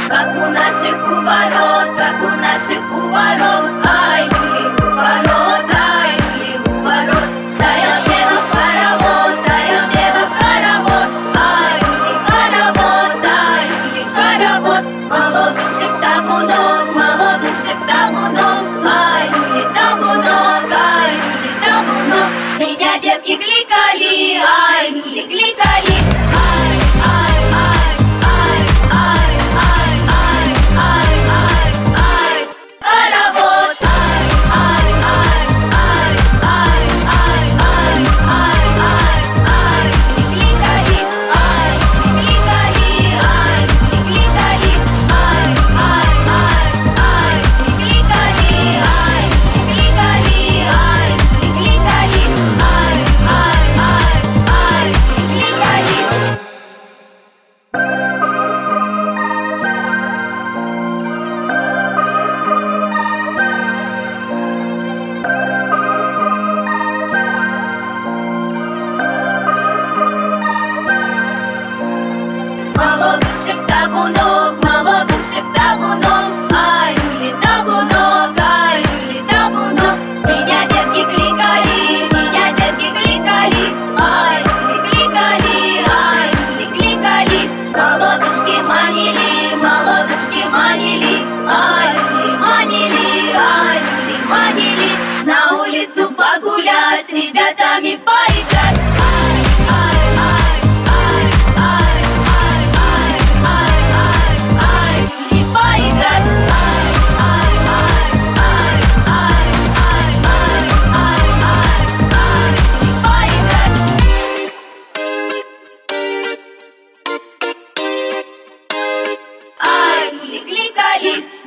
Как у наших ворот, как у наших ворот. Ай, люли у ворот, ай, люли у ворот. Стоял дева хоровод, стоял дева хоровод. Ай, люли хоровод, ай, люли хоровод. Молодушек табунок, молодушек табунок. Ай, люли табунок, ай, люли табунок. Меня девки кликали, ай, люли кликали. Молодушек табунок, молодушек табунок. Ай, люли табунок, ай, люли табунок. Меня девки кликали, меня девки кликали. Ай, люли кликали, ай, люли кликали. Молодушки манили, молодушки манили. Ай, люли манили, ай, люли манили. На улицу погулять, с ребятами поиграть. Ай, люли кликали.